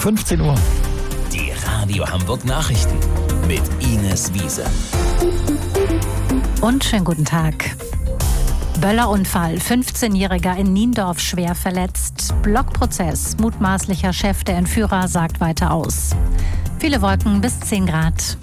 15 Uhr. Die Radio Hamburg Nachrichten mit Ines Wiese. Und schönen guten Tag. Böllerunfall, 15-Jähriger in Niendorf schwer verletzt. Blockprozess, mutmaßlicher Chef der Entführer sagt weiter aus. Viele Wolken bis 10 Grad.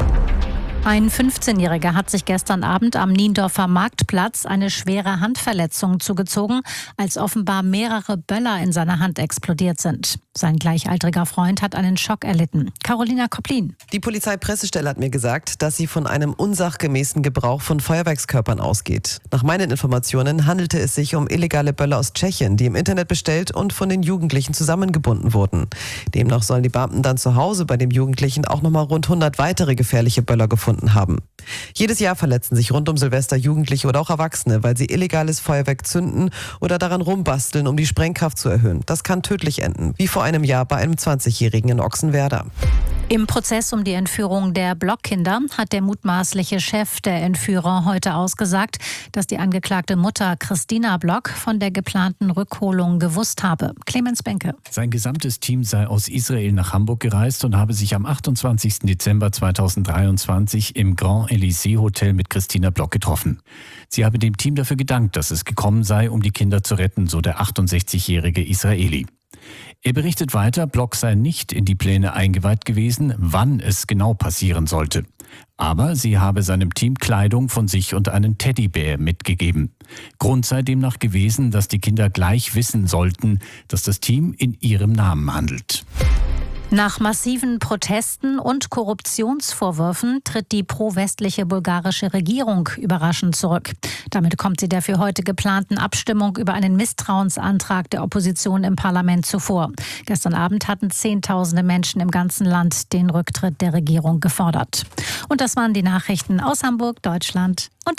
Ein 15-Jähriger hat sich gestern Abend am Niendorfer Marktplatz eine schwere Handverletzung zugezogen, als offenbar mehrere Böller in seiner Hand explodiert sind. Sein gleichaltriger Freund hat einen Schock erlitten. Carolina Kopplin. Die Polizeipressestelle hat mir gesagt, dass sie von einem unsachgemäßen Gebrauch von Feuerwerkskörpern ausgeht. Nach meinen Informationen handelte es sich um illegale Böller aus Tschechien, die im Internet bestellt und von den Jugendlichen zusammengebunden wurden. Demnach sollen die Beamten dann zu Hause bei dem Jugendlichen auch nochmal rund 100 weitere gefährliche Böller gefunden haben. Jedes Jahr verletzen sich rund um Silvester Jugendliche oder auch Erwachsene, weil sie illegales Feuerwerk zünden oder daran rumbasteln, um die Sprengkraft zu erhöhen. Das kann tödlich enden, wie vor einem Jahr bei einem 20-Jährigen in Ochsenwerder. Im Prozess um die Entführung der Blockkinder hat der mutmaßliche Chef der Entführer heute ausgesagt, dass die angeklagte Mutter Christina Block von der geplanten Rückholung gewusst habe. Clemens Benke. Sein gesamtes Team sei aus Israel nach Hamburg gereist und habe sich am 28. Dezember 2023 im Grand Elysée Hotel mit Christina Block getroffen. Sie habe dem Team dafür gedankt, dass es gekommen sei, um die Kinder zu retten, so der 68-jährige Israeli. Er berichtet weiter, Block sei nicht in die Pläne eingeweiht gewesen, wann es genau passieren sollte. Aber sie habe seinem Team Kleidung von sich und einen Teddybär mitgegeben. Grund sei demnach gewesen, dass die Kinder gleich wissen sollten, dass das Team in ihrem Namen handelt. Nach massiven Protesten und Korruptionsvorwürfen tritt die pro-westliche bulgarische Regierung überraschend zurück. Damit kommt sie der für heute geplanten Abstimmung über einen Misstrauensantrag der Opposition im Parlament zuvor. Gestern Abend hatten Zehntausende Menschen im ganzen Land den Rücktritt der Regierung gefordert. Und das waren die Nachrichten aus Hamburg, Deutschland und